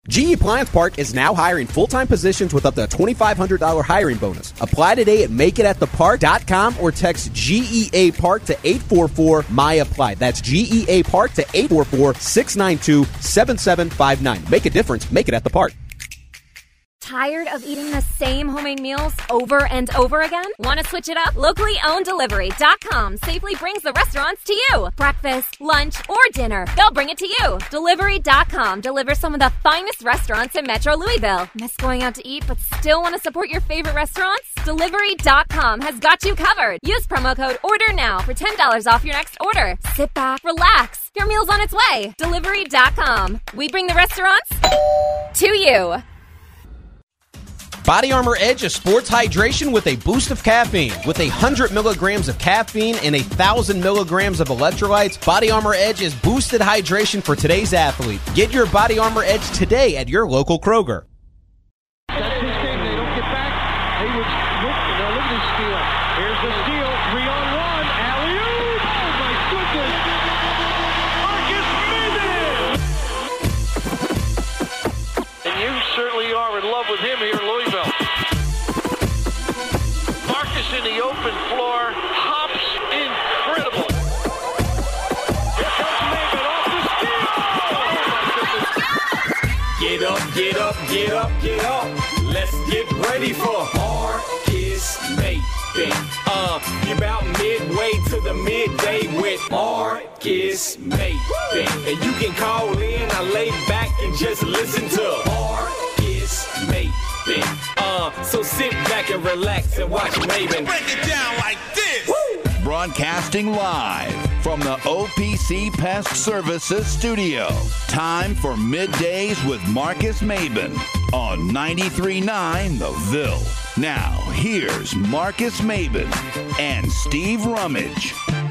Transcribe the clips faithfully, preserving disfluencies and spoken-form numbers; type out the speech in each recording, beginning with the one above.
G E Appliance Park is now hiring full-time positions with up to a twenty-five hundred dollars hiring bonus. Apply today at make it at the park dot com or text G E A Park to eight four four M Y A P P L Y. That's G E A Park to eight four four, six nine two, seven seven five nine. Make a difference. Make it at the park. Tired of eating the same homemade meals over and over again? Want to switch it up? Locally owned delivery dot com safely brings the restaurants to you. Breakfast, lunch, or dinner, they'll bring it to you. delivery dot com delivers some of the finest restaurants in Metro Louisville. Miss going out to eat but still want to support your favorite restaurants? delivery dot com has got you covered. Use promo code ORDER NOW for ten dollars off your next order. Sit back, relax. Your meal's on its way. delivery dot com. We bring the restaurants to you. Body Armor Edge is sports hydration with a boost of caffeine. With one hundred milligrams of caffeine and one thousand milligrams of electrolytes, Body Armor Edge is boosted hydration for today's athlete. Get your Body Armor Edge today at your local Kroger. That's his game. They don't get back. Hayward's look, no, look at his steal. Here's the steal. Three on one. Alley-oop. Oh, my goodness. Marcus Maven. And you certainly are in love with him here in Louisville. Marcus in the open floor. Hops incredible. Here comes Maven off the steal. Oh, my goodness. Get up, get up, get up, get up. Let's get ready for Marcus Maven. Uh, you're about midway to the midday with Marcus Maven. And you can call in, I lay back and just listen to Marcus Maven. Uh, so sit back and relax and watch Maven. Break it down like this. Woo! Broadcasting live from the O P C Pest Services studio. Time for Middays with Marcus Maven on ninety-three point nine The Ville. Now, here's Marcus Maven and Steve Rummage.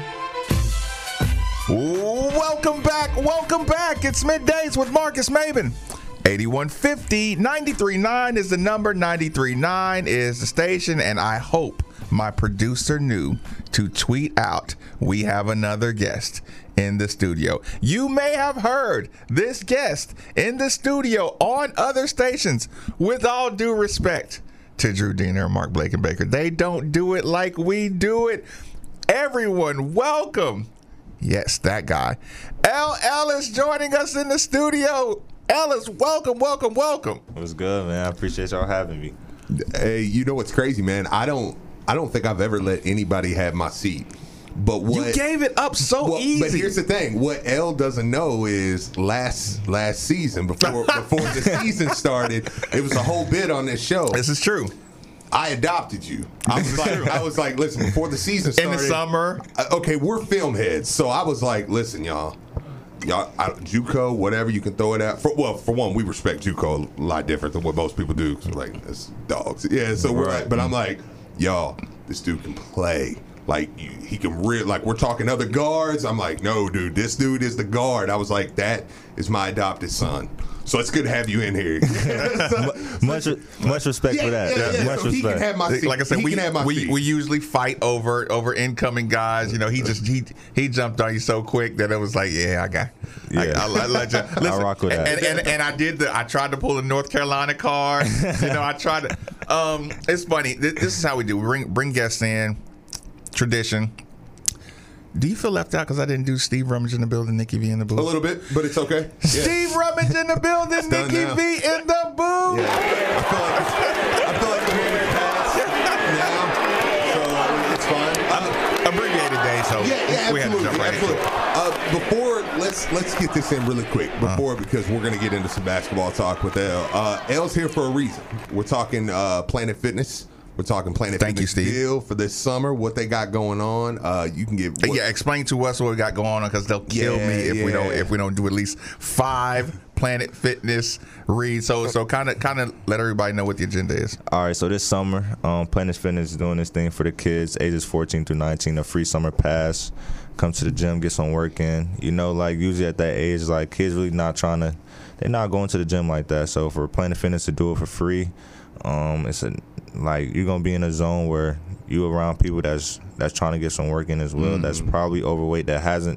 Welcome back. Welcome back. It's Middays with Marcus Maven. eighty-one fifty, ninety-three point nine is the number, ninety-three point nine is the station, and I hope my producer knew to tweet out, we have another guest in the studio. You may have heard this guest in the studio on other stations. With all due respect to Drew Diener and Mark Blakenbaker, they don't do it like we do it. Everyone, welcome. Yes, that guy. L. Ellis joining us in the studio. Ellis, welcome, welcome, welcome. What's good, man? I appreciate y'all having me. Hey, you know what's crazy, man? I don't I don't think I've ever let anybody have my seat. But what you gave it up so well, easy. But here's the thing: what L doesn't know is last last season, before before the season started, it was a whole bit on this show. This is true. I adopted you. I was like, I was like, listen, before the season started, in the summer. Uh, okay, we're film heads, so I was like, listen, y'all. Y'all, I, JUCO, whatever you can throw it at. For, well, for one, we respect JUCO a lot different than what most people do. Cause we're like, it's dogs. Yeah, so we're like, but I'm like, y'all, this dude can play. Like, you, he can really, like, we're talking other guards. I'm like, no, dude, this dude is the guard. I was like, that is my adopted son. So it's good to have you in here. so, much, much respect yeah, for that. Yeah, yeah. Much So he respect. can have my seat. Like I said, he we, can have my we, seat. we usually fight over over incoming guys. You know, he just he he jumped on you so quick that it was like, yeah, I got. Yeah. I, I, I let you, listen, I rock with that. And, and, and I did the. I tried to pull the North Carolina card. You know, I tried to. Um, it's funny. This, this is how we do. We bring bring guests in. Tradition. Do you feel left out because I didn't do Steve Rummage in the building, Nikki V in the booth? A little bit, but it's okay. Yeah. Steve Rummage in the building, Nikki now. V in the booth. Yeah. I feel like I feel like the moment passed now, so uh, it's fine. Uh, Abbreviated day, so yeah, yeah, we had to absolutely, jump right into absolutely. it. Uh, before let's let's get this in really quick before uh-huh. because we're gonna get into some basketball talk with L. Uh, L's here for a reason. We're talking uh, Planet Fitness. We're talking Planet Thank Fitness you, Steve. deal for this summer. What they got going on? Uh, you can get what, yeah. Explain to us what we got going on because they'll kill Yeah, me if yeah. we don't if we don't do at least five Planet Fitness reads. So so kind of kind of let everybody know what the agenda is. All right, so this summer, um, Planet Fitness is doing this thing for the kids, ages fourteen through nineteen, a free summer pass. Come to the gym, get some work in. You know, like usually at that age, like kids really not trying to, they're not going to the gym like that. So for Planet Fitness to do it for free, um, it's a like you're gonna be in a zone where you around people that's that's trying to get some work in as well. Mm-hmm. That's probably overweight, that hasn't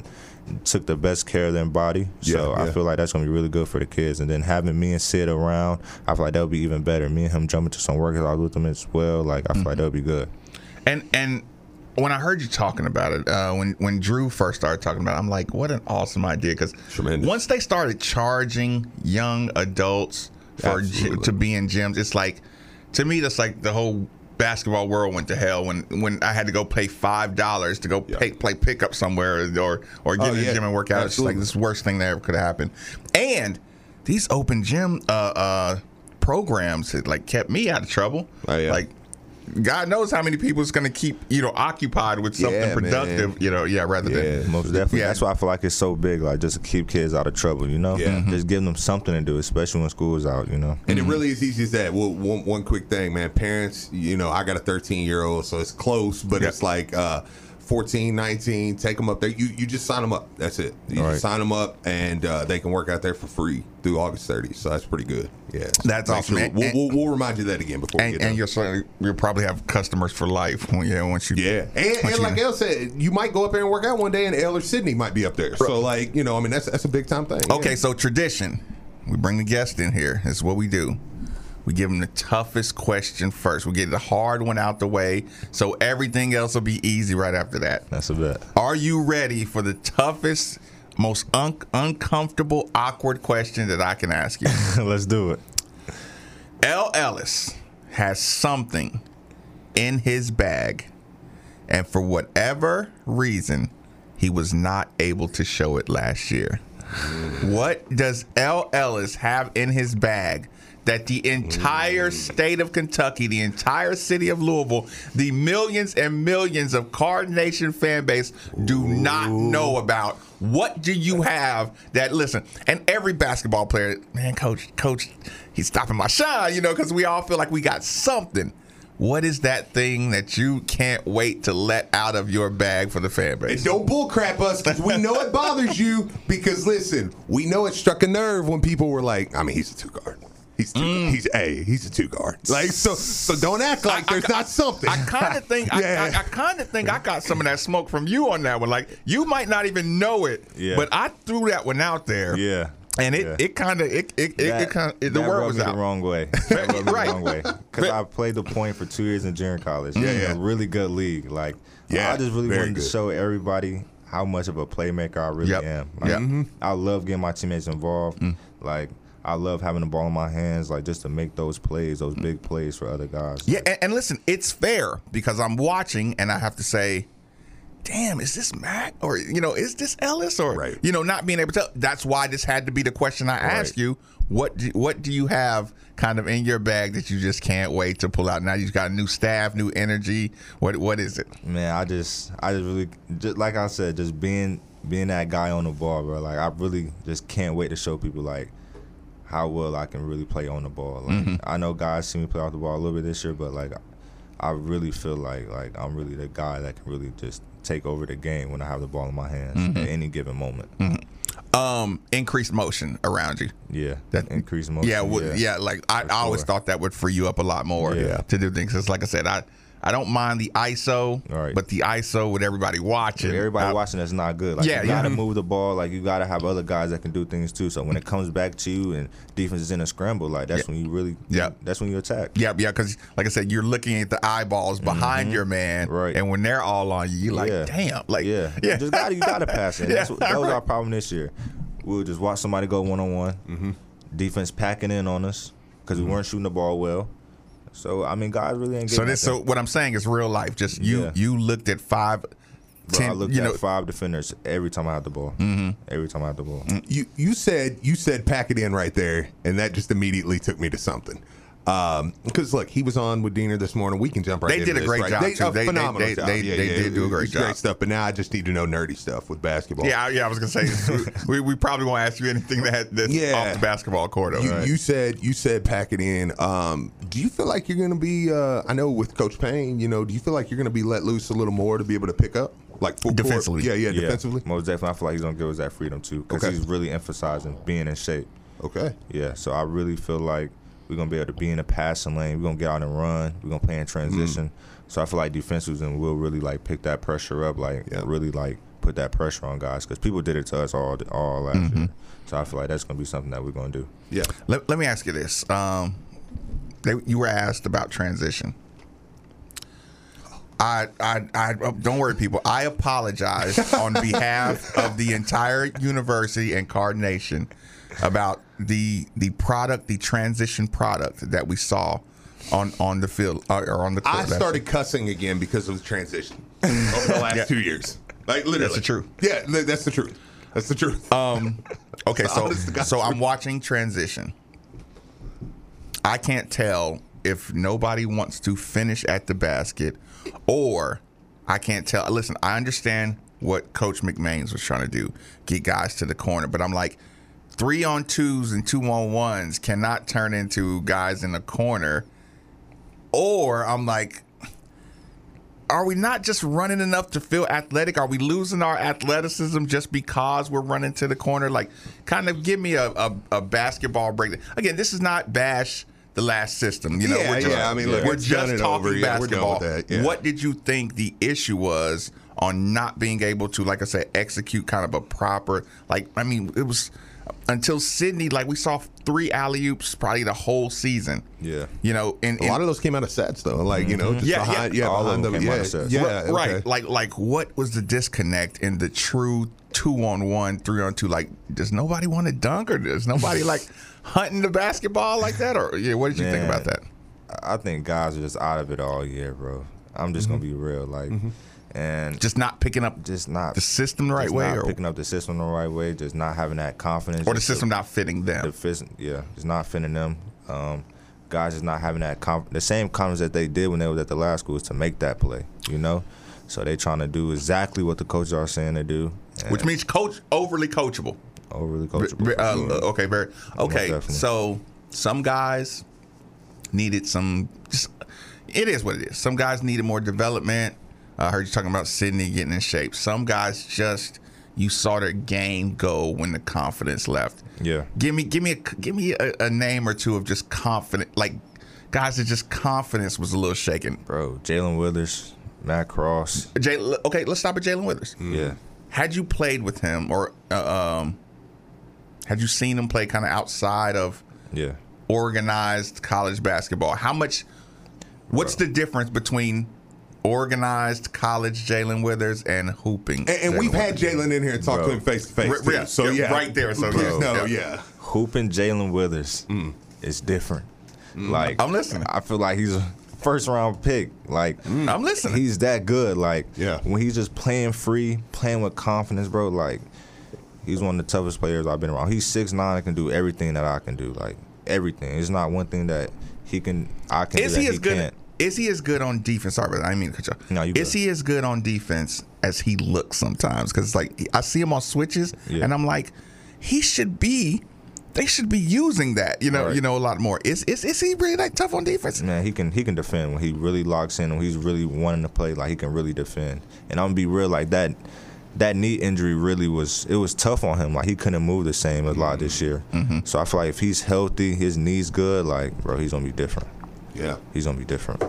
took the best care of their body. So Yeah, I yeah. feel like that's gonna be really good for the kids. And then having me and Sid around, I feel like that would be even better. Me and him jumping to some workouts with them as well. Like I feel like that would be good. And and when I heard you talking about it, uh, when when Drew first started talking about it, I'm like, what an awesome idea! Because Tremendous. once they started charging young adults for gy- Absolutely. to be in gyms, it's like, to me, that's like the whole basketball world went to hell when when I had to go pay five dollars to go Yeah. pay, play pickup somewhere or or get Oh, in the yeah. gym and work out. It's just like Absolutely. this worst thing that ever could have happened. And these open gym uh, uh, programs it like kept me out of trouble. Oh, yeah. Like. God knows how many people is going to keep, you know, occupied with something Yeah, productive, man. you know, yeah, rather Yeah. than. Most definitely. Yeah. That's why I feel like it's so big, like just to keep kids out of trouble, you know? Yeah. Mhm. Just giving them something to do, especially when school's out, you know? And it really is easy as that. Well, one, one quick thing, man. Parents, you know, I got a thirteen-year-old, so it's close, but Yep. it's like uh, fourteen, nineteen, take them up there. You you just sign them up. That's it. You All just right. sign them up, and uh, they can work out there for free through August thirtieth. So that's pretty good. Yeah. So That's make awesome, sure- man. We'll, And- we'll, we'll remind you that again before we And, get and done. you'll, certainly- you'll probably have customers for life. When, yeah, once you. Yeah, and, once and you- like El said, you might go up there and work out one day, and El or Sydney might be up there. So, like, you know, I mean, that's that's a big time thing. Okay, Yeah. so tradition. We bring the guest in here. This is what we do. We give them the toughest question first. We get the hard one out the way, so everything else will be easy right after that. That's a bet. Are you ready for the toughest, most un- uncomfortable, awkward question that I can ask you? Let's do it. L. Ellis has something in his bag, and for whatever reason, he was not able to show it last year. What does L. Ellis have in his bag that the entire state of Kentucky, the entire city of Louisville, the millions and millions of Card Nation fan base do not know about? What do you have that, listen, and every basketball player, man, coach, coach, he's stopping my shine, you know, because we all feel like we got something. What is that thing that you can't wait to let out of your bag for the fan And base? don't bullcrap us because we know it bothers you. Because listen, we know it struck a nerve when people were like, I mean, he's a two guard. He's two, Mm. he's a he's a two guard. Like so so don't act like I- there's I- not something. I kind of think I, Yeah. I, I kind of think I got some of that smoke from you on that one. Like you might not even know it, Yeah. but I threw that one out there. Yeah. and it Yeah. it kind of it it, it, That- it kind of the that word rubbed was me out. the wrong way. That rubbed me Right. the wrong way. Because I played the point for two years in junior college. Yeah, in yeah. a really good league. Like, Yeah, I just really very wanted to good. show everybody how much of a playmaker I really Yep. am. Like, Yep. Mhm. I love getting my teammates involved. Mm. Like, I love having the ball in my hands, like just to make those plays, those big plays for other guys. Yeah, and, and listen, it's fair because I'm watching and I have to say, damn, is this Mac or you know, is this Ellis or Right. you know, not being able to. That's why this had to be the question I asked you. What do, what do you have kind of in your bag that you just can't wait to pull out? Now you've got new staff, new energy. What what is it? Man, I just, I just really, just like I said, just being, being that guy on the ball, bro. Like I really just can't wait to show people like how well I can really play on the ball. Like, Mm-hmm. I know guys see me play off the ball a little bit this year, but like I really feel like like I'm really the guy that can really just take over the game when I have the ball in my hands Mm-hmm. at any given moment. Um, increased motion around you. Yeah, That- increase motion. Yeah, well, yeah. Like I, I always sure. thought that would free you up a lot more Yeah. to do things. It's like I said, I I don't mind the I S O, Right. but the I S O with everybody watching. Everybody I- watching that's not good. Like Yeah, you gotta yeah. move the ball. Like you gotta have other guys that can do things too. So when it comes back to you and defense is in a scramble, like that's Yeah. when you really, Yeah. that's when you attack. Yeah, yeah, because like I said, you're looking at the eyeballs behind your man, Mm-hmm. Right. and when they're all on you, you're like, Yeah. damn, like, yeah, yeah, Just gotta, you gotta pass it. That's Yeah, what, that was right. our problem this year. We would just watch somebody go one on one. Defense packing in on us because we weren't shooting the ball well. So I mean, guys really ain't getting So this, so nothing. what I'm saying is real life. Just you, Yeah. you looked at five, Bro, ten, I looked you at know, five defenders every time I had the ball. Mm-hmm. Every time I had the ball. you you said you said pack it in right there, and that just immediately took me to something. Because look, he was on with Diener this morning. We can jump right. They into did a this, great right? job, They, too. a They- they- phenomenal they- job. they- yeah, they yeah, did do a it great was job. Great stuff. But now I just need to know nerdy stuff with basketball. yeah, yeah. I was gonna say we, we probably won't ask you anything that that's Yeah. off the basketball court. Though, You, right? you said you said pack it in. Um, do you feel like you're going to be? Uh, I know with Coach Payne, you know, do you feel like you're going to be let loose a little more to be able to pick up, like full court? Defensively. Yeah, yeah, defensively. Most definitely. I feel like he's gonna give us that freedom too because Okay. he's really emphasizing being in shape. Okay. Yeah, so I really feel like we're gonna be able to be in the passing lane. We're gonna get out and run. We're gonna play in transition. So I feel like defensively, and we'll really like pick that pressure up, like Yeah. really like put put that pressure on guys because people did it to us all all last Mm-hmm. year. So I feel like that's going to be something that we're going to do. Yeah. Let, let me ask you this. Um, they, you were asked about transition. I, I, I, don't worry, people. I apologize on behalf of the entire university and Card Nation about the the product, the transition product that we saw on, on the field uh, or on the court. I started cussing again because of the transition over the last Yeah. two years. Like literally, That's the truth. Yeah, li- that's the truth. That's the truth. Um, okay, so Honest to God. so I'm watching transition. I can't tell if nobody wants to finish at the basket, or I can't tell. Listen, I understand what Coach McMahons was trying to do, get guys to the corner, but I'm like, three on twos and two on ones cannot turn into guys in the corner. Or I'm like, are we not just running enough to feel athletic? Are we losing our athleticism just because we're running to the corner? Like, kind of give me a, a, a basketball break. Again, this is not bash the last system. You know, Yeah, we're just, yeah, I mean, look, we're it's just done and talking over. Yeah, we're done basketball. with that, yeah. What did you think the issue was on not being able to, like I said, execute kind of a proper, like, I mean, it was until Sydney, like we saw three alley-oops probably the whole season. Yeah. You know, and, A lot of those came out of sets though, like you know, just Yeah, behind, yeah. yeah, All of behind them them, came out yeah, of sets. yeah, Right, right. okay. Like, like what was the disconnect in the true two on one, three on two? Like, does nobody want to dunk, or does nobody like hunting the basketball like that? Or yeah, what did you think Man. about that? I think guys are just out of it all year, bro. I'm just Mm-hmm. going to be real. Like, and Just not picking up just not the system the right just way, not or, picking up the system the right way, just not having that confidence, or the just system not fitting them. the fist, yeah, just not fitting them. Um, guys just not having that conf- the same confidence that they did when they was at the last school is to make that play, you know. So they trying to do exactly what the coaches are saying to do, and Which means coach overly coachable. overly Ve- coachable. uh, for sure. okay, very okay. definitely. So some guys needed some. Just, it is what it is. Some guys needed more development. I heard you talking about Sydney getting in shape. Some guys just you saw their game go when the confidence left. Yeah. Give me, give me, a, give me a, a name or two of just confident, like guys that just confidence was a little shaken. Bro, Jalen Withers, Matt Cross, Jay, okay, let's stop at Jalen Withers. yeah. Had you played with him, or uh, um, had you seen him play kind of outside of Yeah. organized college basketball? How much? What's the difference between organized college Jalen Withers and hooping? And, and Jalen we've had Withers? Jalen in here and talked Bro. to him face to face. R- too. yeah, So yeah, yeah, right there, so Bro, yeah, no, yeah. yeah. Hooping Jalen Withers is different. Like I'm listening. I feel like he's a first round pick. Like I'm listening. He's that good. Like Yeah. when he's just playing free, playing with confidence, bro. Like he's one of the toughest players I've been around. He's six nine and can do everything that I can do. Like everything. It's not one thing that he can. I can. Is do he that as good? Can't. Is he as good on defense? Sorry, but I didn't mean to cut you off. No, you Is good. he as good on defense as he looks sometimes? Because like I see him on switches, Yeah. and I'm like, he should be. They should be using that, you know, Right. you know, a lot more. Is is is he really that tough on defense? Man, he can he can defend when he really locks in, when he's really wanting to play. Like he can really defend. And I'm gonna be real, like that. That knee injury really was it was tough on him. Like he couldn't move the same a lot this year. Mm-hmm. So I feel like if he's healthy, his knee's good, like bro, he's gonna be different. Yeah. He's gonna be different.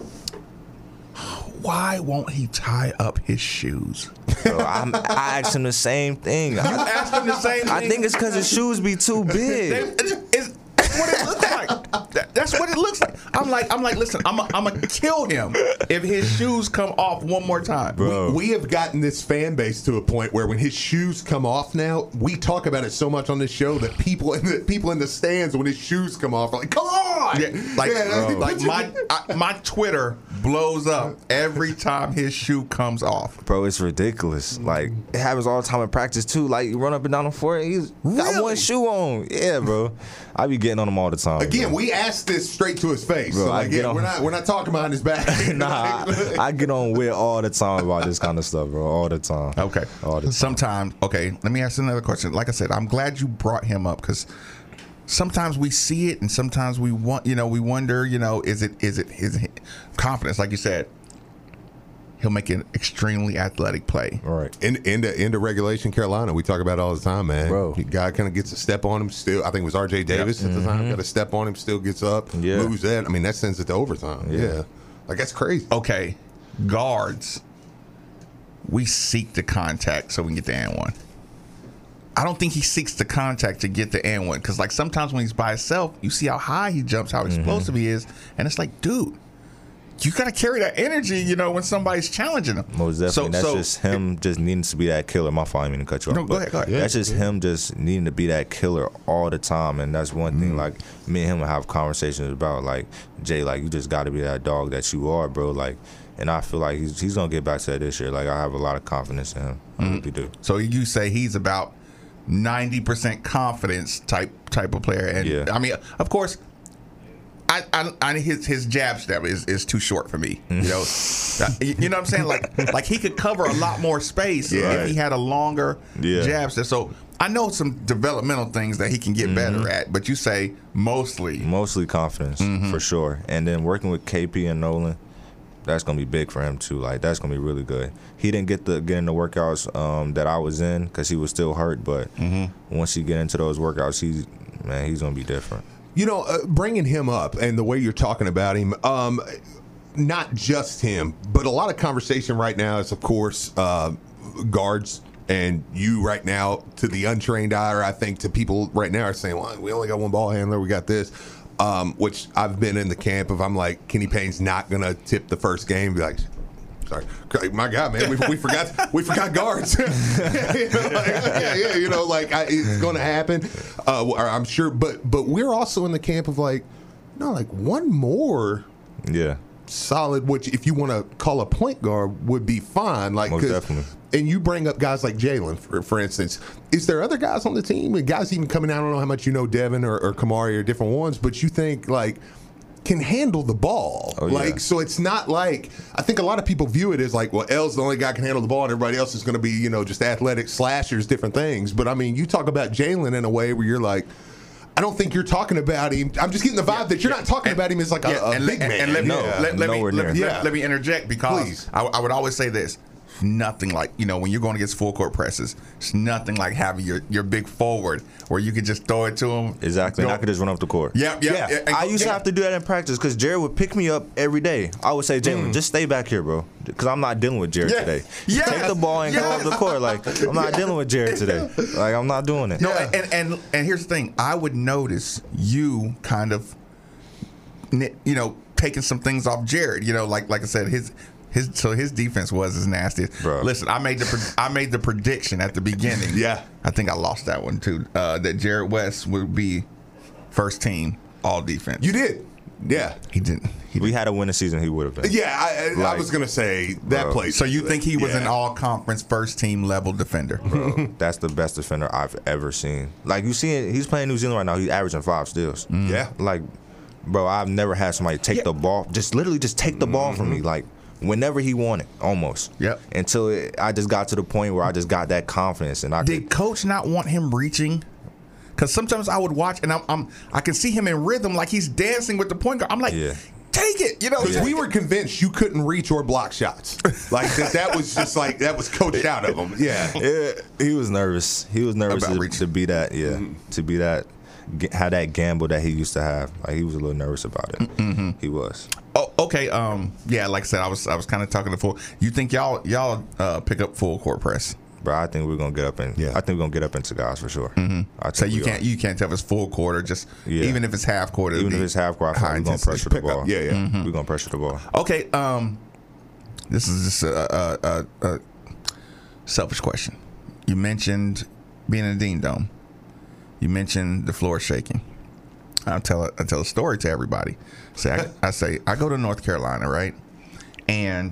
Why won't he tie up his shoes? Bro, I'm, I asked him the same thing. You I, asked him the same thing. I think it's because his shoes be too big. It's, that's what it looks like. That- that's what it looks like. I'm like, I'm like, listen, I'm gonna kill him if his shoes come off one more time. Bro. We have gotten this fan base to a point where when his shoes come off now, we talk about it so much on this show that people in the people in the stands when his shoes come off are like, "Come on!" Yeah, like, Yeah, like my I, my Twitter blows up every time his shoe comes off. Bro, it's ridiculous. Like it happens all the time in practice too. Like you run up and down the floor, and he's got Really? one shoe on. Yeah, bro. I be getting on him all the time. Again, bro. we asked this straight to his face. Bro, so I like, get yeah, on- we're not we're not talking behind his back. Nah, I, I get on Will all the time about this kind of stuff, bro. All the time. Okay. All the time. Sometimes, okay, let me ask another question. Like I said, I'm glad you brought him up because sometimes we see it and sometimes we want, you know, we wonder, you know, is it is it his confidence? Like you said, he'll make an extremely athletic play. Right. In into into regulation, Carolina, we talk about it all the time, man. Bro. Guy kind of gets a step on him. Still, I think it was R J Davis at the time. Got a step on him. Still gets up. Yeah. Lose that. I mean, that sends it to overtime. Yeah. Yeah. Like that's crazy. Okay, guards. we seek the contact so we can get the and one. I don't think he seeks the contact to get the and one because, like, sometimes when he's by himself, you see how high he jumps, how explosive mm-hmm. he is, and it's like, dude, you got to carry that energy, you know, when somebody's challenging him. Most definitely. So, that's so, just him it, just needing to be that killer. My fault, I didn't mean to cut you off. No, go ahead, go ahead. That's just him just needing to be that killer all the time. And that's one thing, mm. like, me and him will have conversations about, like, Jay, like, you just got to be that dog that you are, bro. Like, and I feel like he's, he's going to get back to that this year. Like, I have a lot of confidence in him. I mm. really do. So you say he's about ninety percent confidence type type of player. And, yeah. I mean, of course, I, I, I his his jab step is, is too short for me. You know, you know what I'm saying? Like like he could cover a lot more space yeah. if he had a longer yeah. jab step. So I know some developmental things that he can get mm-hmm. better at, but you say mostly mostly confidence mm-hmm. for sure. And then working with K P and Nolan, that's gonna be big for him too. Like that's gonna be really good. He didn't get the get in the workouts um, that I was in because he was still hurt. But mm-hmm. once he get into those workouts, he's man, he's gonna be different. You know, uh, bringing him up and the way you're talking about him, um, not just him, but a lot of conversation right now is, of course, uh, guards. And you right now, to the untrained eye, or I think to people right now are saying, well, we only got one ball handler, we got this, um, which I've been in the camp of I'm like, Kenny Payne's not going to tip the first game, be like, sorry, my God, man, we, we forgot we forgot guards. you know, like, yeah, yeah, you know, like I, it's going to happen. Uh, or I'm sure, but but we're also in the camp of like, no, like one more, yeah, solid. Which if you want to call a point guard would be fine. Like, most definitely. And you bring up guys like Jalen, for, for instance. Is there other guys on the team? And guys even coming out, I don't know how much you know Devin or, or Kamari or different ones, but you think like. Can handle the ball. Oh, like yeah. So it's not like I think a lot of people view it as like, well, L's the only guy can handle the ball and everybody else is going to be, you know, just athletic slashers, different things. But I mean, you talk about Jalen in a way where you're like, I don't think you're talking about him. I'm just getting the vibe yeah, that you're yeah. not talking and, about him as like yeah, a, a and big let, man. And let me, no, let, let, me, let, me, yeah. let, let me interject because Please. I, I would always say this. Nothing like, you know, when you're going against full court presses, it's nothing like having your, your big forward where you could just throw it to him. Exactly. And I could just run up the court. Yeah, yeah. yeah. yeah. I used yeah. to have to do that in practice because Jared would pick me up every day. I would say, Jalen, mm. just stay back here, bro, because I'm not dealing with Jared yeah. today. Yes. Take the ball and yes. go up the court. Like, I'm not dealing with Jared today. Like, I'm not doing it. No, yeah. and, and, and here's the thing. I would notice you kind of, you know, taking some things off Jared. You know, like like I said, his – His so his defense was as nasty. Bro. Listen, I made the I made the prediction at the beginning. yeah, I think I lost that one too. Uh, that Jared West would be first team all defense. You did, yeah. He didn't. He we didn't. had a winning season. He would have been. Yeah, I, like, I was gonna say that bro. place. So you think he was yeah. an all conference first team level defender? Bro, that's the best defender I've ever seen. Like you see, he's playing New Zealand right now. He's averaging five steals. Mm. Yeah, like, bro, I've never had somebody take yeah. the ball. Just literally, just take the ball mm-hmm. from me. Like. Whenever he wanted, almost. Yep. Until it, I just got to the point where I just got that confidence, and I did could, coach not want him reaching? Because sometimes I would watch and I'm, I'm I can see him in rhythm, like he's dancing with the point guard. I'm like, yeah. take it, you know. Because yeah. we were convinced you couldn't reach or block shots. Like that, that was just like that was coached out of him. Yeah. yeah. He was nervous. He was nervous to, to be that. Yeah. Mm-hmm. To be that. Had that gamble that he used to have. Like he was a little nervous about it. Mm-hmm. He was. Oh, okay. Um, yeah, like I said, I was I was kind of talking to full. You think y'all y'all uh, pick up full court press? Bro, I think we're gonna get up in. Yeah. I think we're gonna get up into guys for sure. Mm-hmm. I so you can't are. you can't tell if it's full court or just yeah. even if it's half court. Even if it's half court, I think we're gonna pressure the ball. Up. Yeah, yeah. Mm-hmm. We're gonna pressure the ball. Okay. Um, this is just a, a, a, a selfish question. You mentioned being in the Dean Dome. You mentioned the floor shaking. I tell a, I tell a story to everybody. Say I, I say I go to North Carolina, right? And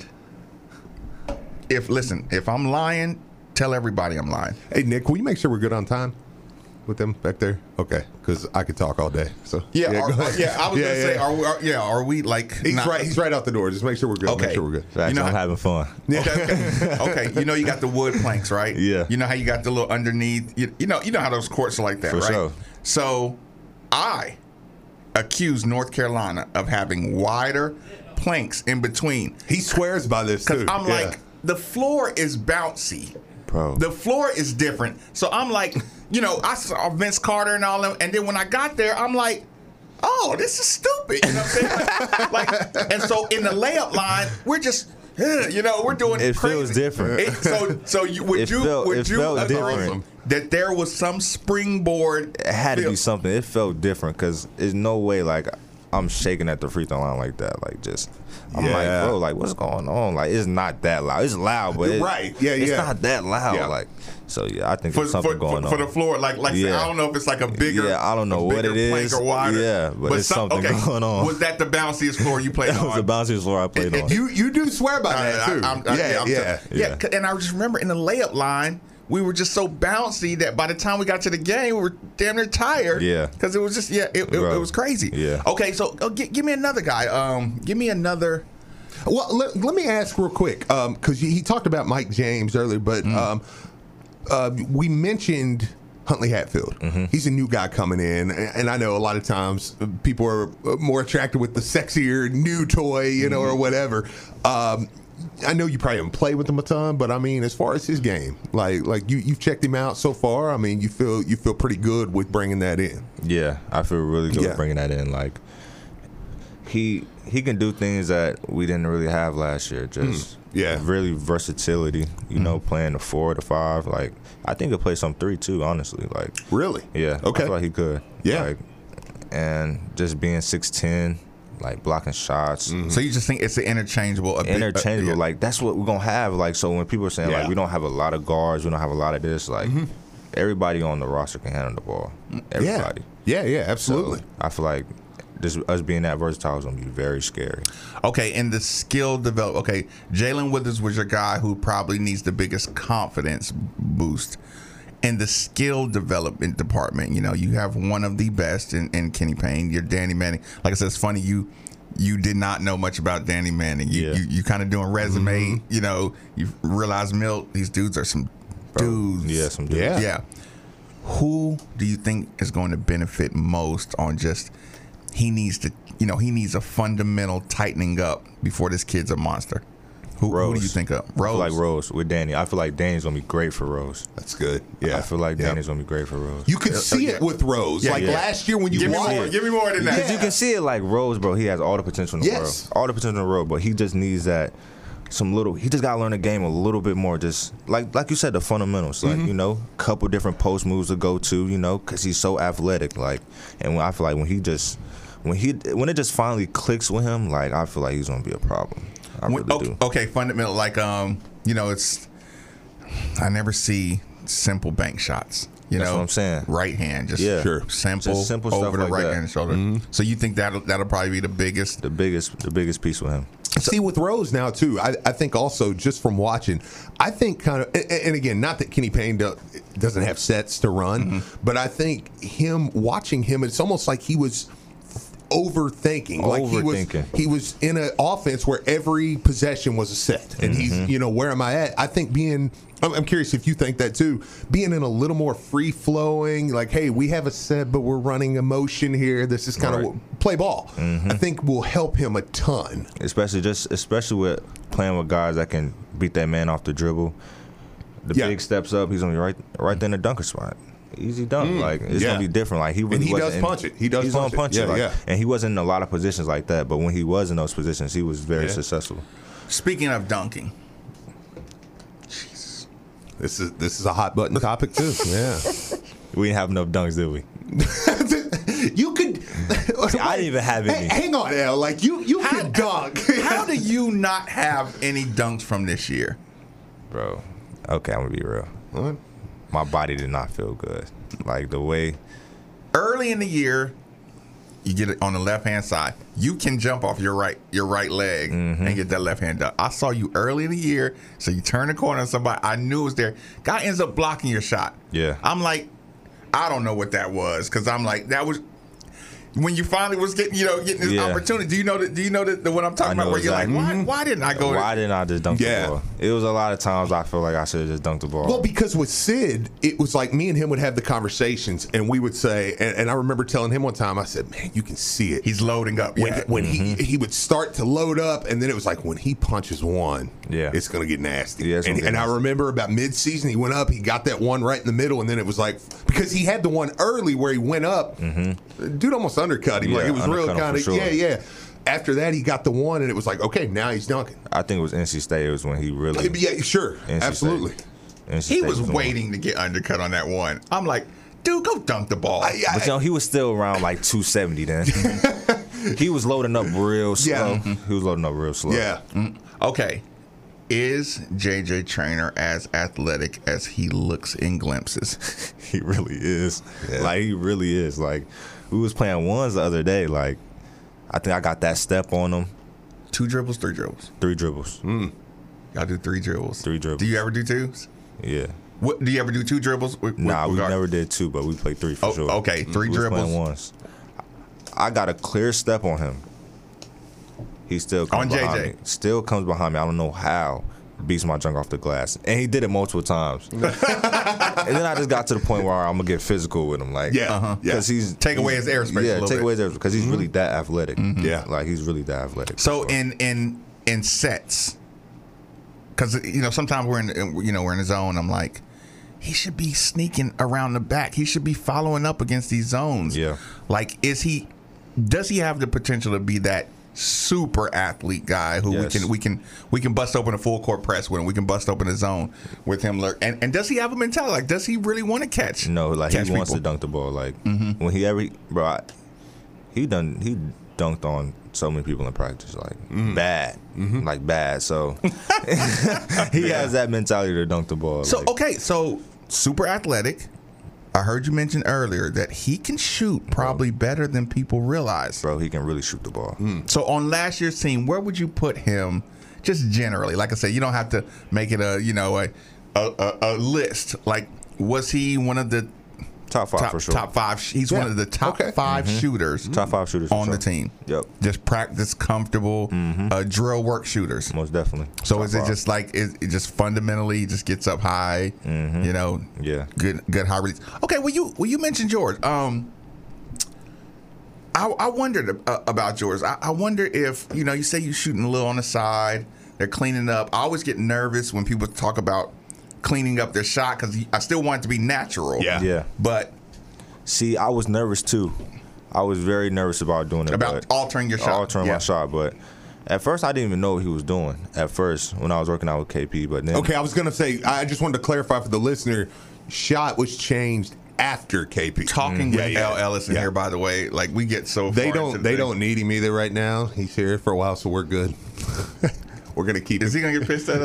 if listen, if I'm lying, tell everybody I'm lying. Hey Nick, can we make sure we're good on time with them back there? Okay, because I could talk all day. So yeah, yeah, are, are, yeah I was yeah, gonna yeah. say, are we? Are, yeah, are we like? He's not, right. He's right out the door. Just make sure we're good. Okay, make sure we're good. Actually, you know, I'm having fun. Okay, okay. okay, you know you got the wood planks, right? Yeah. You know how you got the little underneath. You, you know, you know how those courts are like that, For right? Sure. So, I accuse North Carolina of having wider planks in between. He swears by this too. I'm yeah. like, the floor is bouncy. Bro. The floor is different. So I'm like, you know, I saw Vince Carter and all them, and then when I got there, I'm like, oh, this is stupid. You know what I'm saying? Like, like, and so in the layup line, we're just You know, we're doing It crazy. feels different. It, so, so you, would It you felt- would it you felt agree different. that there was some springboard? It had to feel- be something. It felt different because there's no way like I'm shaking at the free throw line like that. Like just, I'm Yeah. like, bro, like what's going on? Like it's not that loud. It's loud, but it, Right. Yeah, it's yeah. not that loud. Yeah. Like so, yeah. I think For, there's something for, going for, on for the floor, like like I said, Yeah. I don't know if it's like a bigger, Yeah, I don't know a what bigger it plank is. or wider. Yeah, but it's something okay, going on. Was that the bounciest floor you played That was on? the bounciest floor I played on. You you do swear by that too. I, I'm, I, yeah, I'm yeah. t- yeah. Yeah. And I just remember in the layup line, we were just so bouncy that by the time we got to the game, we were damn near tired. Yeah. because it was just yeah, it, it, Bro. it was crazy. Yeah. Okay, so uh, gi- give me another guy. Um, give me another. Well, let, let me ask real quick because he talked about Mike James earlier, but Mm. um, uh, we mentioned Huntley Hatfield. Mm-hmm. He's a new guy coming in, and and I know a lot of times people are more attracted with the sexier new toy, you know, Mm-hmm. or whatever. Um, I know you probably haven't played with him a ton, but I mean, as far as his game, like like you you've checked him out so far. I mean, you feel you feel pretty good with bringing that in. Yeah, I feel really good Yeah. with bringing that in. Like he he can do things that we didn't really have last year. Just Yeah. really versatility. You know, playing the four, the five. Like I think he'll play some three too. Honestly, like Really? yeah, Okay. I feel like he could. Yeah. like, and just being six ten, like blocking shots. So you just think it's an interchangeable, a big- uh, Interchangeable, yeah. like that's what we're gonna have. Like so, when people are saying Yeah. like we don't have a lot of guards, we don't have a lot of this, like everybody on the roster can handle the ball. Everybody. Yeah, yeah, So, absolutely. I feel like just us being that versatile is gonna be very scary. Okay, and the skill develop. Okay, Jalen Withers was your guy who probably needs the biggest confidence boost. In the skill development department, you know, you have one of the best in, in Kenny Payne. You're Danny Manning. Like I said, it's funny you you did not know much about Danny Manning. You Yeah. you, you kind of doing resume. You know, you realize Milt. These dudes are some dudes. Yeah, some dudes. Yeah. Yeah. Who do you think is going to benefit most on just he needs to, you know, he needs a fundamental tightening up before this kid's a monster? Who, who do Rose. you think of? I feel Rose. like Rose with Danny. I feel like Danny's gonna be great for Rose. That's good. Yeah, I feel like yeah. Danny's gonna be great for Rose. You could see yeah. it with Rose. Yeah, like yeah. last year when you Give me watched more. it. Give me more than that. Because you can see it like Rose, bro. He has all the potential in the Yes. world. All the potential in the world, but he just needs that some little. He just gotta learn the game a little bit more. Just like like you said, the fundamentals. Like Mm-hmm. you know, couple different post moves to go to. You know, because he's so athletic. Like, and when I feel like when he just when he when it just finally clicks with him, like I feel like he's gonna be a problem. I When- really okay, do. okay, fundamental. Like, um, you know, it's I never see simple bank shots. You That's know, what I'm saying. Right hand, just Yeah. Sure. simple, Just simple stuff over the like right that. hand shoulder. So you think that that'll probably be the biggest? The biggest the biggest piece with him. See, with Rose now, too, I, I think also just from watching, I think kind of, and, and again, not that Kenny Payne do, doesn't have sets to run, Mm-hmm. but I think him, watching him, it's almost like he was overthinking. Like he was, Overthinking. he was in an offense where every possession was a set. And Mm-hmm. he's, you know, where am I at? I think being, I'm, I'm curious if you think that too, being in a little more free flowing, like, hey, we have a set, but we're running emotion here. This is kind Right. of play ball. Mm-hmm. I think will help him a ton. Especially just especially with playing with guys that can beat that man off the dribble. The Yeah. big steps up, he's gonna be right right there in the dunker spot. Easy dunk. Like it's yeah. gonna be different. Like he really And he wasn't does in- punch it. He does he's punch gonna it. punch Yeah, it. Like, yeah. And he wasn't in a lot of positions like that, but when he was in those positions, he was very Yeah. successful. Speaking of dunking, This is this is a hot button topic too. Yeah, We didn't have enough dunks, did we? you could. I didn't even have any. Hey, hang on, L. Like you, you could dunk. how do you not have any dunks from this year? Bro. Okay, I'm gonna be real. What? My body did not feel good. Like the way Early in the year, you get it on the left hand side. You can jump off your right your right leg and get that left hand dunk. I saw you early in the year, so you turn the corner on somebody. I knew it was there. Guy ends up blocking your shot. Yeah. I'm like, I don't know what that was because I'm like that was. When you finally was getting, you know, getting this Yeah. opportunity, do you know that? Do you know that the what I'm talking I about? know Where you're like, exactly. why, why didn't I go? why didn't I just dunk Yeah. the ball? It was a lot of times I feel like I should have just dunked the ball. Well, because with Sid, it was like me and him would have the conversations, and we would say, and, and I remember telling him one time, I said, "Man, you can see it." He's loading up. when Yeah. when he he would start to load up, and then it was like when he punches one, Yeah. it's gonna get nasty. Yeah, it's and gonna get and I nasty. remember about mid-season, he went up, he got that one right in the middle, and then it was like because he had the one early where he went up, dude almost undercut him. Yeah, like it was real undercut him kind for of sure. yeah, yeah. after that, he got the one, and it was like, okay, now he's dunking. I think it was N C State. It was when he really. Yeah, sure, N C absolutely. State. N C He State was the waiting to get undercut on that one. I'm like, dude, go dunk the ball. I, I, But you know, he was still around like two seventy then. He was loading up real slow. Yeah. He was loading up real slow. yeah. Okay. Is J J Traynor as athletic as he looks in glimpses? He really is. Like, he really is. Like, we was playing ones the other day. Like, I think I got that step on him. Two dribbles, three dribbles. Three dribbles. Mm. Y'all do three dribbles. Three dribbles. Do you ever do twos? Yeah. What do you ever do two dribbles? With, Nah, with, we with never did two, but we played three for Oh, sure. okay, three we was dribbles. playing ones. I got a clear step on him. He still comes On behind J J. me. Still comes behind me. I don't know how. Beats my junk off the glass. And he did it multiple times. And then I just got to the point where I'm going to get physical with him. Like, Yeah, uh-huh. yeah. Because he's. Take away his airspace a Yeah, little take bit. away his airspace. Because he's Mm-hmm. really that athletic. Yeah. Like, he's really that athletic. So for sure. in in in sets, because you know sometimes we're in in- you know we're in the zone. I'm like, he should be sneaking around the back. He should be following up against these zones. Yeah. Like, is he? Does he have the potential to be that super athlete guy who Yes. we can we can we can bust open a full court press with him? We can bust open a zone with him. Lurk. And and does he have a mentality? Like, does he really want to catch? No, like catch he wants people? to dunk the ball. Like when he ever, bro, I, he done he dunked on so many people in practice, like bad, like bad. So he has that mentality to dunk the ball. So like, okay, so super athletic. I heard you mention earlier that he can shoot probably better than people realize. bro, he can really shoot the ball. So on last year's team, where would you put him? Just generally, like I said, you don't have to make it a you know a a, a, a list. Like, was he one of the Top five top for sure. top five? He's Yeah. one of the top Okay. five shooters. Top five shooters for on sure. the team. Yep, Just practice, comfortable, uh, drill work shooters. most definitely. So Top is it five. just like is it just fundamentally just gets up high? You know, Yeah. good good high release. Okay, well you well you mentioned George. Um, I I wondered uh, about George. I, I wonder if you know you say you're shooting a little on the side. They're cleaning up. I always get nervous when people talk about cleaning up their shot because I still want it to be natural. Yeah. Yeah. But See, I was nervous too. I was very nervous about doing it. about but- altering your shot. altering Yeah. my shot, but at first I didn't even know what he was doing. At first, when I was working out with K P, but then Okay, I was gonna say. I just wanted to clarify for the listener. Shot was changed after K P. Talking Yeah, with yeah. L. Ellis in Yeah. here, by the way, like we get so They far don't. into They the- don't need him either right now. He's here for a while, so we're good. We're gonna keep. Is he gonna get pissed at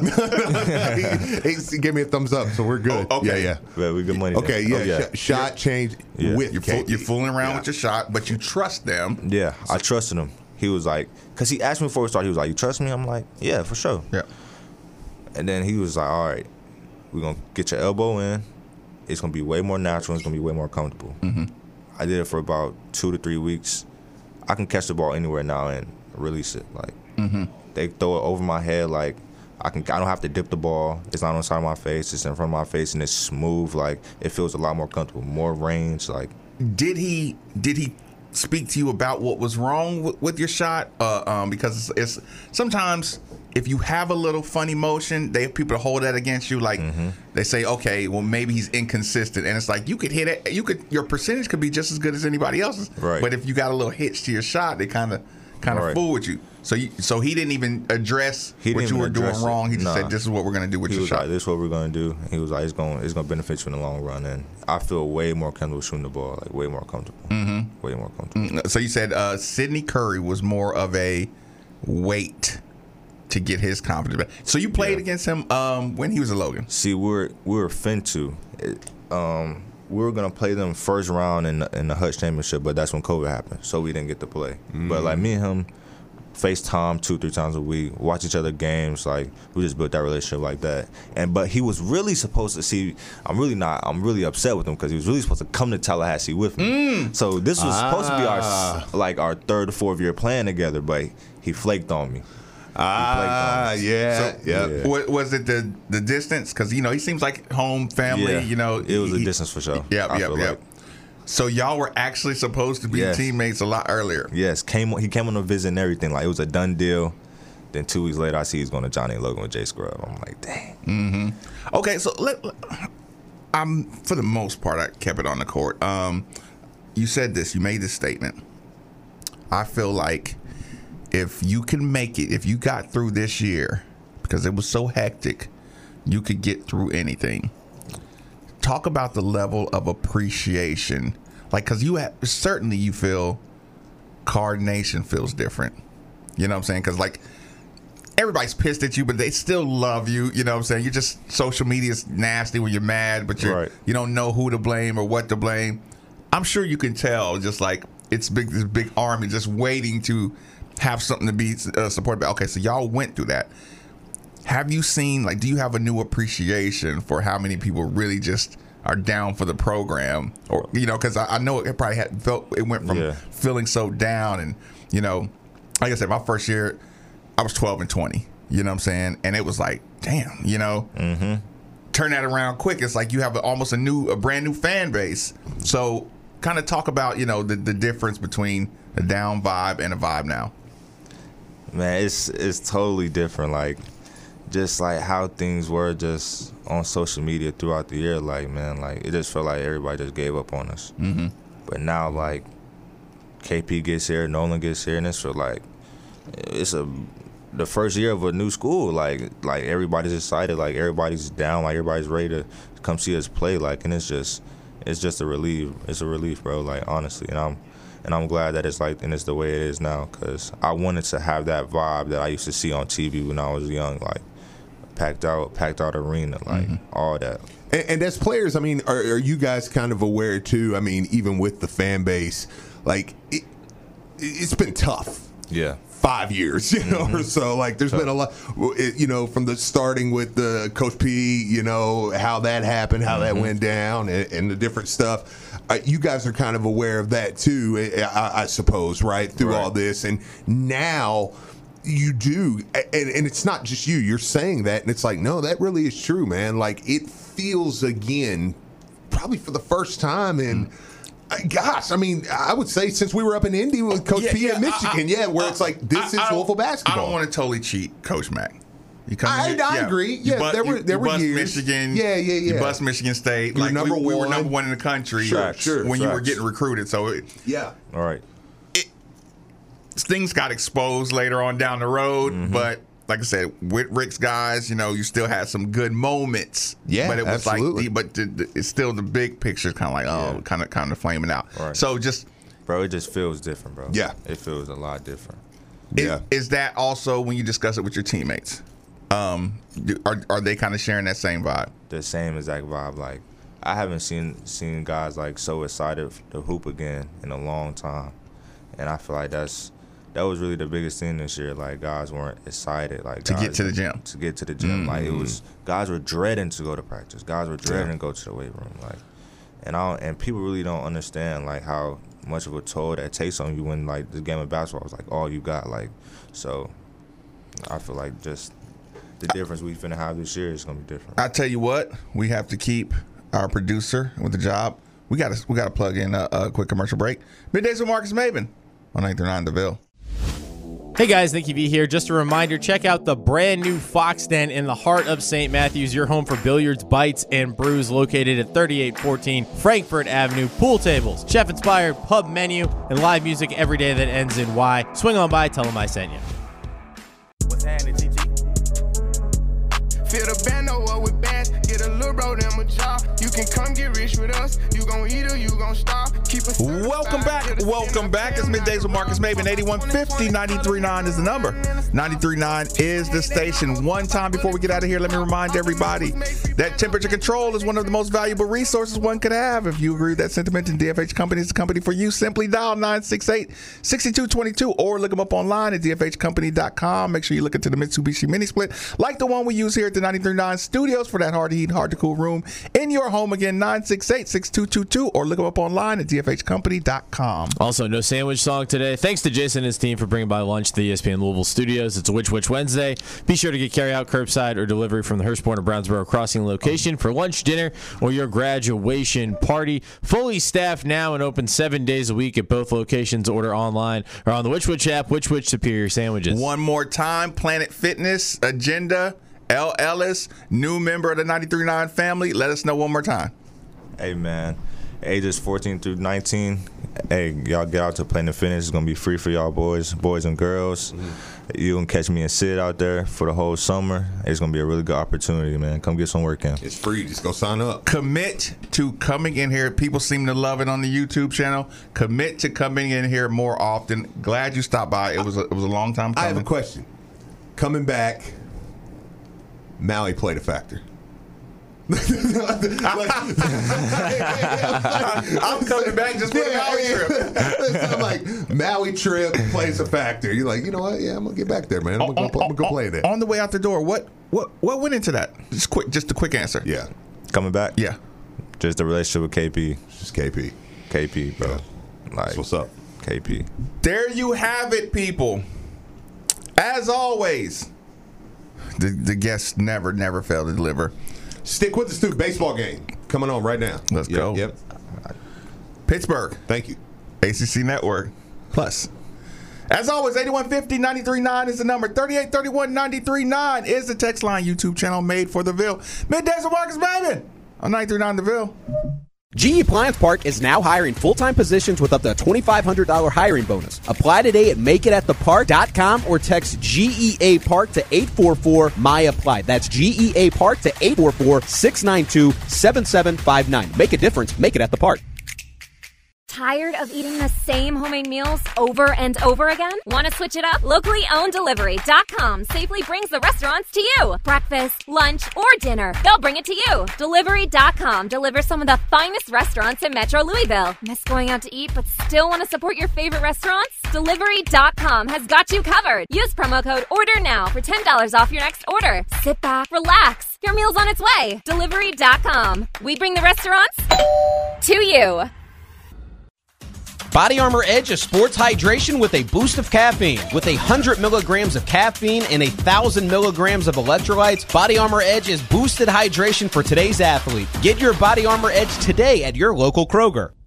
us? he, he gave me a thumbs up, so we're good. Oh, okay. Yeah, but we good money. yeah. Okay, then. yeah. Oh, sh- shot changed Yeah. with You're, K fool, P. you're fooling around Yeah. with your shot, but you trust them. Yeah, I trusted him. He was like, because he asked me before we started, he was like, you trust me? I'm like, yeah, for sure. Yeah. And then he was like, all right, we're going to get your elbow in. It's going to be way more natural. It's going to be way more comfortable. Mm-hmm. I did it for about two to three weeks. I can catch the ball anywhere now and release it. Like, Mm-hmm. they throw it over my head. Like, I can. I don't have to dip the ball. It's not on the side of my face. It's in front of my face, and it's smooth. Like, it feels a lot more comfortable, more range. Like, Did he did he speak to you about what was wrong with, with your shot? Uh, um, because it's, it's sometimes if you have a little funny motion, they have people hold that against you. Like they say, okay, well maybe he's inconsistent, and it's like you could hit it. You could your percentage could be just as good as anybody else's. Right. But if you got a little hitch to your shot, they kind of kind of Right. fool with you. So you, so he didn't even address He what didn't you were even doing address it. wrong. He just Nah. said, "This is what we're gonna do with he your was shot." like, "This is what we're gonna do." He was like, "It's going, it's gonna benefit you in the long run." And I feel way more comfortable shooting the ball, like way more comfortable, mm-hmm. way more comfortable. So you said uh, Sidney Curry was more of a wait to get his confidence back. So you played Yeah. against him um, when he was a Logan. See, we were we were fin to, it, um, we were gonna play them first round in the, in the Hutch Championship, but that's when COVID happened, so we didn't get to play. But like me and him, FaceTime two three times a week, watch each other games. Like we just built that relationship like that. And but he was really supposed to see. I'm really not. I'm really upset with him because he was really supposed to come to Tallahassee with me. So this was supposed to be our s- like our third or fourth year playing together, but he flaked on me. Ah, yeah, So, yeah. yeah. wa- Was it the the distance? Because you know he seems like home family. Yeah, You know it was a he- distance for sure. Yep, I yep, feel yep. like. So y'all were actually supposed to be Yes. teammates a lot earlier. Yes, came he came on a visit and everything. Like it was a done deal. Then two weeks later, I see he's going to Johnny and Logan with Jay Scrub. I'm like, dang. Okay, so let, let- I'm for the most part I kept it on the court. Um, you said this. You made this statement. I feel like if you can make it, if you got through this year, because it was so hectic, you could get through anything. Talk about the level of appreciation. Like, because you have, certainly you feel Card Nation feels different. You know what I'm saying? Because, like, everybody's pissed at you, but they still love you. You know what I'm saying? You're just, social media's nasty when you're mad, but you're, right. you don't know who to blame or what to blame. I'm sure you can tell, just like, it's big, this big army just waiting to have something to be uh, supported by. Okay, so y'all went through that. Have you seen, like, do you have a new appreciation for how many people really just are down for the program? Or, you know, because I, I know it probably had felt, it went from yeah. feeling so down. And, you know, like I said, my first year, I was twelve and twenty, you know what I'm saying? And it was like, damn, you know, mm-hmm. turn that around quick. It's like you have a, almost a new, a brand new fan base. So kind of talk about, you know, the, the difference between a down vibe and a vibe now. Man, it's it's totally different. Like, just like how things were just on social media throughout the year. Like, man, like it just felt like everybody just gave up on us. Mm-hmm. But now, like, K P gets here, Nolan gets here, and it's feel like it's a the first year of a new school. Like, like everybody's excited. Like, everybody's down. Like, everybody's ready to come see us play. Like, and it's just it's just a relief. It's a relief, bro. Like, honestly, and I'm. And I'm glad that it's like, and it's the way it is now, because I wanted to have that vibe that I used to see on T V when I was young, like packed out, packed out arena, like mm-hmm. all that. And, and as players, I mean, are, are you guys kind of aware too? I mean, even with the fan base, like it, it's been tough. Yeah. Five years, you know, mm-hmm. or so. Like, there's so. been a lot, you know, from the starting with the Coach P, you know, how that happened, how mm-hmm. that went down, and, and the different stuff. Uh, you guys are kind of aware of that too, I, I suppose, right? Through right. all this, and now you do, and, and it's not just you. You're saying that, and it's like, no, that really is true, man. Like, it feels again, probably for the first time in. Mm. Gosh, I mean, I would say since we were up in Indy with Coach yeah, P yeah, at Michigan, I, I, yeah, where it's like, this I, is I Wolfville basketball. I don't want to totally cheat Coach Mack. You come I, here, I yeah. agree. Yeah, bust, there were there you were bust years. Michigan. Yeah, yeah, yeah. You bust Michigan State. You're Like number we, we were one. number one in the country. Sure, sure. When Facts. you were getting recruited, so it, yeah, all right. It, things got exposed later on down the road, mm-hmm. but. Like I said, with Rick's guys, you know, you still had some good moments. Yeah, but it was absolutely. like, but the, the, it's still the big picture, kind of like, oh, yeah. kind of, kind of flaming out. Right. So just, bro, it just feels different, bro. Yeah, it feels a lot different. Is, yeah, is that also when you discuss it with your teammates? Um, do, are are they kind of sharing that same vibe? The same exact vibe. Like, I haven't seen seen guys like so excited to hoop again in a long time, and I feel like that's. That was really the biggest thing this year. Like, guys weren't excited. Like, to guys, get to the gym. To get to the gym. Mm-hmm. Like, it was guys were dreading to go to practice. Guys were dreading yeah. to go to the weight room. Like, and I and people really don't understand like how much of a toll that takes on you when like the game of basketball is like all you got. Like, so I feel like just the difference we finna have this year is gonna be different. I tell you what, we have to keep our producer with the job. We got to we got to plug in a, a quick commercial break. Middays with Marcus Maben on ninety-three point nine The Ville. Hey guys, Nicky V here. Just a reminder, check out the brand new Fox Den in the heart of Saint Matthews, your home for billiards, bites, and brews, located at thirty-eight fourteen Frankfort Avenue. Pool tables, chef-inspired pub menu, and live music every day that ends in Y. Swing on by, tell them I sent you. What's happening, T T? Fill the bando up with bands, get a little bro them a job. You can come get rich with us. You gon' eat or you gon' starve. Keep it. Welcome back. Welcome back. It's Middays with Marcus Maben. eighty-one fifty, ninety-three point nine is the number. ninety-three point nine is the station. One time before we get out of here, let me remind everybody that temperature control is one of the most valuable resources one could have. If you agree with that sentiment, then D F H Company is the company for you. Simply dial nine six eight, six two two two or look them up online at d f h company dot com. Make sure you look into the Mitsubishi Mini Split like the one we use here at the ninety-three point nine studios for that hard to heat, hard to cool room in your home. Again, nine six eight, six two two two or look them up online at d f h company dot com. Also, no sandwich song today. Thanks to Jason and his team for bringing by lunch to the E S P N Louisville studios. It's a Which Which Wednesday. Be sure to get carry out, curbside, or delivery from the Hurstbourne or Brownsboro Crossing location for lunch, dinner, or your graduation party. Fully staffed now and open seven days a week at both locations. Order online or on the Which Which app. Which Which Superior Sandwiches. One more time, Planet Fitness Agenda, L. Ellis, new member of the ninety-three point nine family. Let us know one more time. Hey, man. ages fourteen through nineteen, hey, y'all get out to Planet Fitness. It's going to be free for y'all boys, boys and girls. Mm-hmm. You can catch me and Sid out there for the whole summer. It's going to be a really good opportunity, man. Come get some work in. It's free. Just go sign up. Commit to coming in here. People seem to love it on the YouTube channel. Commit to coming in here more often. Glad you stopped by. It was a, it was a long time coming. I have a question. Coming back, Maui played a factor. I'm coming back just for the Maui trip. I'm like, Maui trip plays a factor. You're like, you know what? Yeah, I'm gonna get back there, man. I'm gonna, on, go, I'm gonna go play that. On the way out the door, what what what went into that? Just quick, just a quick answer. Yeah, coming back. Yeah, just the relationship with K P. Just K P. K P, bro. Yeah. Like, that's what's up? K P. There you have it, people. As always, the the guests never never fail to deliver. Stick with the student baseball game coming on right now. Let's yep, go. Yep. Pittsburgh. Thank you. A C C Network. Plus. As always, eighty-one fifty, ninety-three point nine is the number. thirty-eight thirty-one, ninety-three point nine is the text line YouTube channel made for the Ville. Middays with Marcus Maven on ninety-three point nine The Ville. G E Appliance Park is now hiring full-time positions with up to a twenty-five hundred dollars hiring bonus. Apply today at make it at the park dot com or text G E A Park to eight four four M Y apply. That's G E A Park to eight four four, six nine two, seven seven five nine. Make a difference. Make it at the park. Tired of eating the same homemade meals over and over again? Want to switch it up? Locally owned delivery dot com safely brings the restaurants to you. Breakfast, lunch, or dinner, they'll bring it to you. delivery dot com delivers some of the finest restaurants in Metro Louisville. Miss going out to eat but still want to support your favorite restaurants? delivery dot com has got you covered. Use promo code ORDER NOW for ten dollars off your next order. Sit back, relax. Your meal's on its way. delivery dot com. We bring the restaurants to you. Body Armor Edge is sports hydration with a boost of caffeine. With one hundred milligrams of caffeine and one thousand milligrams of electrolytes, Body Armor Edge is boosted hydration for today's athlete. Get your Body Armor Edge today at your local Kroger.